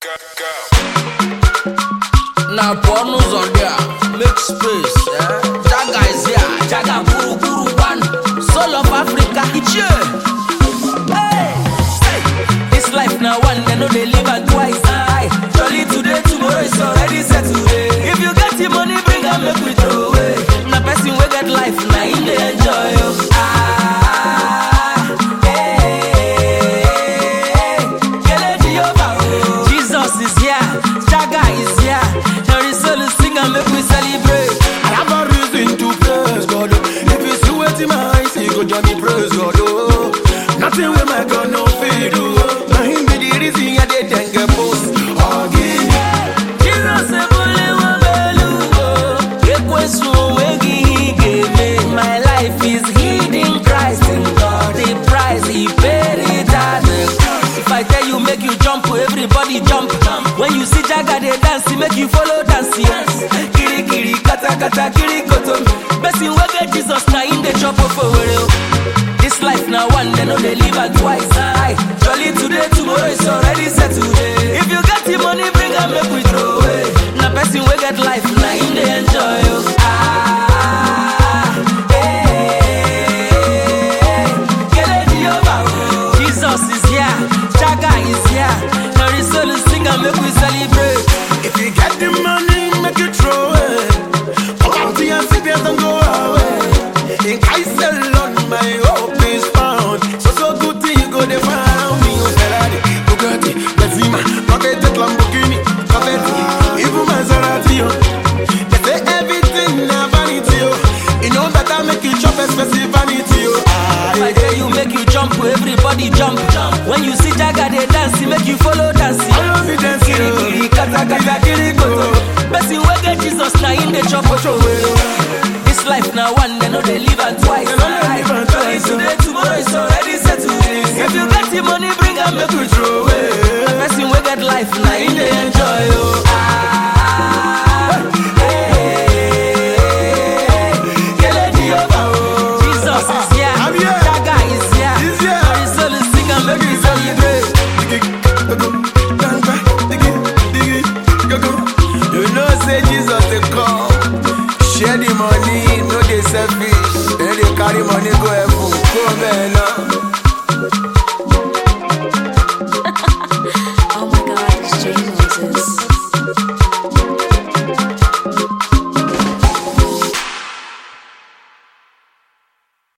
Now pornos on there, make space, Jaga is here, Jaga Guru Guru One, Soul of Africa, it's you. Hey, this life now one, they know they live and twice. Surely today, tomorrow is already set today. If you get the money, bring and make we throw away. Now person will get life, now in the enjoy. Jesus is here, Jaga is here. Make we celebrate. I have a reason to praise God. If you see what in my eyes, you go join me praise God. Oh, nothing with my God no feed. Oh, now him be the reason I did then get post. Oh, Jesus a bully wabelu. Ekwesu wegi he gave me. My life is hid in Christ, in God the price he paid it at the cross. If I tell you make you jump, everybody jump. When you see Jaga they dance, make you follow dance. Kiri kiri kata kata kiri koto. Blessing we get Jesus now in the chop of a world. This life now one, they know they live and twice. Surely today, tomorrow is already set today. If you get the money, bring and make we throw away. Now blessing we get life now in the enjoy. Jesus is here, Jaga is here. Now the soul is sing and make we celebrate. if you get the money, make it throw it. Poverty and sickness don't go away. In Christ alone, my hope is found. So good thing you go to find me. Oh, Ferrari, Bugatti, Benzema, Rocket, Lamborghini, Cavetti, even Maserati. They say everything na vanity. You know that I make you chop expensive vanity. If I tell you make you jump, everybody jump. When you see Jaga they dance, make you follow dance. Kiri kiri kata kata kiri koto. Blessing we get Jesus now in the chop of this life now one, they know they live and twice. Today, tomorrow is already set today. If you get the money, bring and make we throw away. The blessing we get life now in the enjoy. Jesus is here, Jaga is here. The soul is sing and make we celebrate. You know, say Jesus they come. Share the money, no they selfish. Then they carry money go heaven. Go man.